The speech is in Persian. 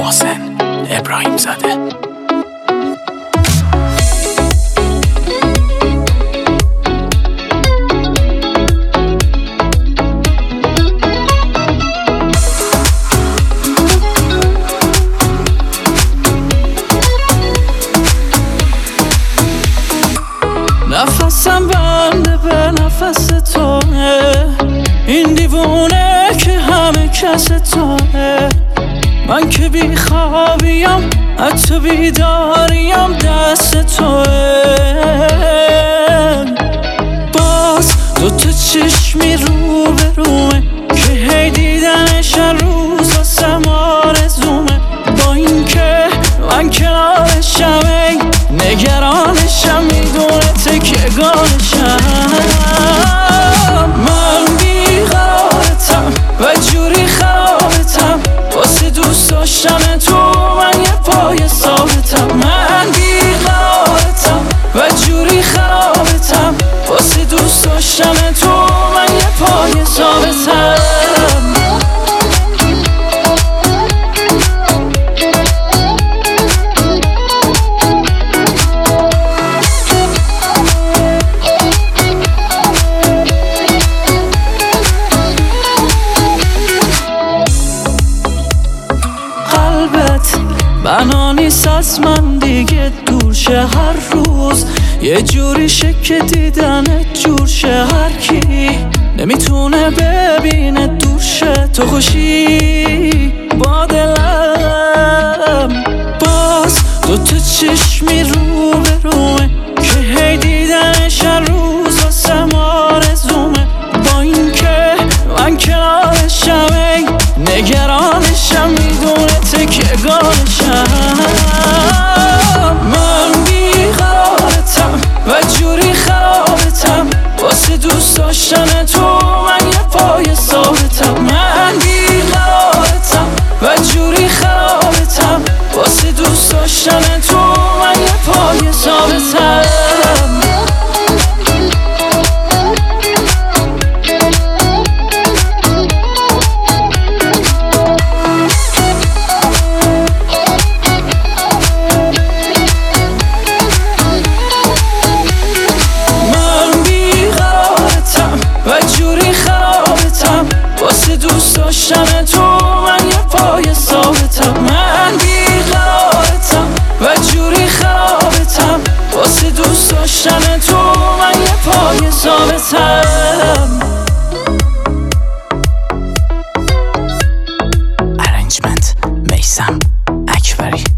محسن ابراهیم زاده. نفسم بنده به نفس توه، این دیوونه که همه کس توه. من که بی خوابیم حتی بیداریم دست توه. باز دوتا چشمی رو به رومه که هی دیدنش هر روز واسم آرزومه. با این که من کنارشم نگرانشم، میدونه تکیه‌گاهشم. من بیقرارتم و جوری خرابتم، واسه دوست داشتن تو من یه پای ثابتم. من بیقرارتم و جوری خرابتم، واسه دوست داشتن تو من یه پای ثابتم. بنا نیست از من دیگه دور شه هر روز، یه جوری که دیدنت جور شه. هر کی نمیتونه ببینه دور شه تو خوشی با دلم. باز دوتا چشمی رو به رومه که هی دیدنش هر روز واسم آرزومه. با این که من کنارشم نگرانشم، میدونه تکیه‌گاهشم. من بیقرارتم و جوری خرابتم، واسه دوست داشتن تو من یه پای ثابتم. من بیقرارتم و جوری خرابتم، واسه دوست داشتن تو من یه پای ثابتم. دوست داشتن تو من یه پای ثابتم. من بیقرارتم و جوری خرابتم، واسه دوست داشتن تو من یه پای ثابتم. ارنجمنت میثم اکبری.